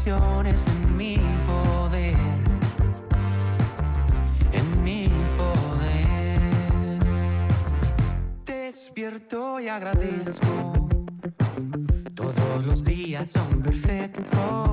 decisiones en mi poder, en mi poder. Despierto y agradezco, todos los días son perfectos.